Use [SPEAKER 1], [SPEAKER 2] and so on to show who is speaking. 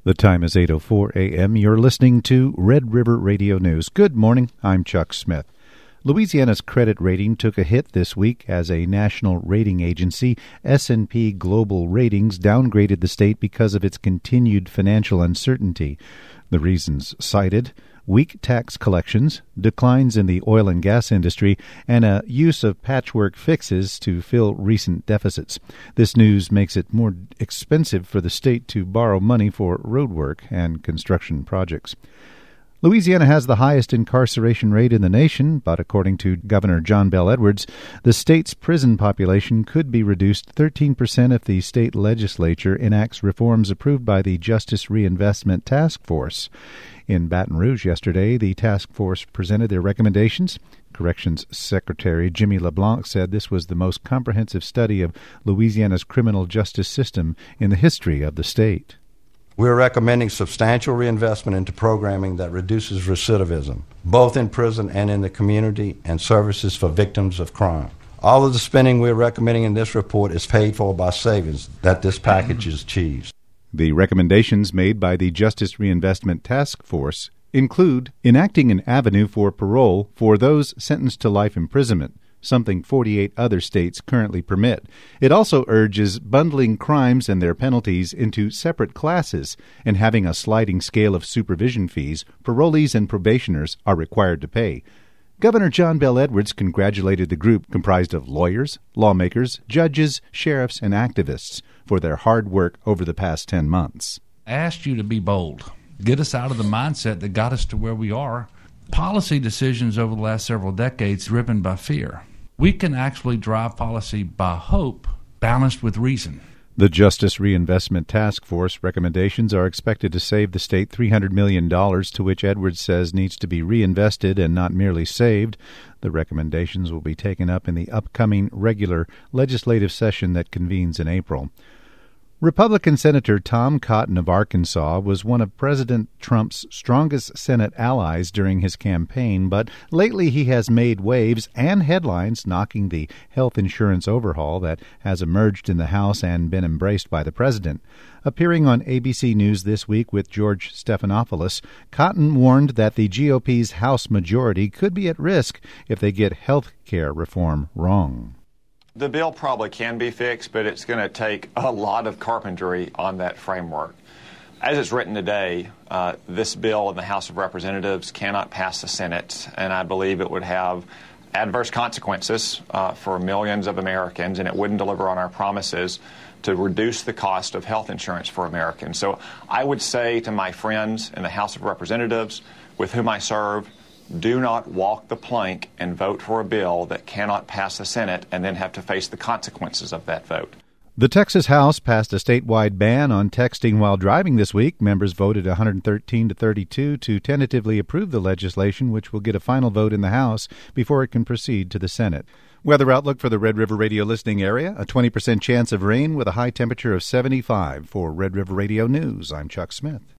[SPEAKER 1] The time is 8:04 a.m. You're listening to Red River Radio News. Good morning. I'm Chuck Smith. Louisiana's credit rating took a hit this week as a national rating agency, S&P Global Ratings, downgraded the state because of its continued financial uncertainty. The reasons cited: weak tax collections, declines in the oil and gas industry, and a use of patchwork fixes to fill recent deficits. This news makes it more expensive for the state to borrow money for road work and construction projects. Louisiana has the highest incarceration rate in the nation, but according to Governor John Bel Edwards, the state's prison population could be reduced 13% if the state legislature enacts reforms approved by the Justice Reinvestment Task Force. In Baton Rouge yesterday, the task force presented their recommendations. Corrections Secretary Jimmy LeBlanc said this was the most comprehensive study of Louisiana's criminal justice system in the history of the state.
[SPEAKER 2] We're recommending substantial reinvestment into programming that reduces recidivism, both in prison and in the community, and services for victims of crime. All of the spending we're recommending in this report is paid for by savings that this package achieves.
[SPEAKER 1] The recommendations made by the Justice Reinvestment Task Force include enacting an avenue for parole for those sentenced to life imprisonment, something 48 other states currently permit. It also urges bundling crimes and their penalties into separate classes and having a sliding scale of supervision fees parolees and probationers are required to pay. Governor John Bel Edwards congratulated the group comprised of lawyers, lawmakers, judges, sheriffs, and activists for their hard work over the past 10 months.
[SPEAKER 3] I asked you to be bold. Get us out of the mindset that got us to where we are. Policy decisions over the last several decades driven by fear. We can actually drive policy by hope, balanced with reason.
[SPEAKER 1] The Justice Reinvestment Task Force recommendations are expected to save the state $300 million, to which Edwards says needs to be reinvested and not merely saved. The recommendations will be taken up in the upcoming regular legislative session that convenes in April. Republican Senator Tom Cotton of Arkansas was one of President Trump's strongest Senate allies during his campaign, but lately he has made waves and headlines knocking the health insurance overhaul that has emerged in the House and been embraced by the president. Appearing on ABC News this week with George Stephanopoulos, Cotton warned that the GOP's House majority could be at risk if they get health care reform wrong.
[SPEAKER 4] The bill probably can be fixed, but it's going to take a lot of carpentry on that framework. As it's written today, this bill in the House of Representatives cannot pass the Senate, and I believe it would have adverse consequences for millions of Americans, and it wouldn't deliver on our promises to reduce the cost of health insurance for Americans. So I would say to my friends in the House of Representatives with whom I serve, do not walk the plank and vote for a bill that cannot pass the Senate and then have to face the consequences of that vote.
[SPEAKER 1] The Texas House passed a statewide ban on texting while driving this week. Members voted 113 to 32 to tentatively approve the legislation, which will get a final vote in the House before it can proceed to the Senate. Weather outlook for the Red River Radio listening area: a 20% chance of rain with a high temperature of 75. For Red River Radio News, I'm Chuck Smith.